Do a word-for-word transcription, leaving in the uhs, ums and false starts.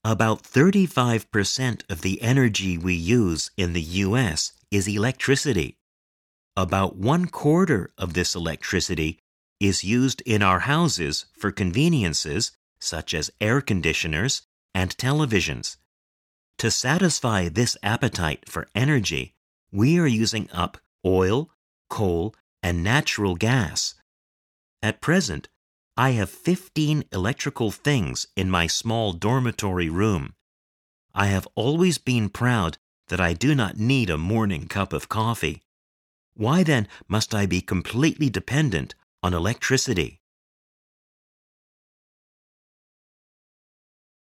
About thirty-five percent of the energy we use in the U S is electricity. About one quarter of this electricity is used in our houses for conveniences such as air conditioners and televisions. To satisfy this appetite for energy, we are using up oil, coal, and natural gas. At present, I have fifteen electrical things in my small dormitory room. I have always been proud that I do not need a morning cup of coffee. Why then must I be completely dependent on electricity?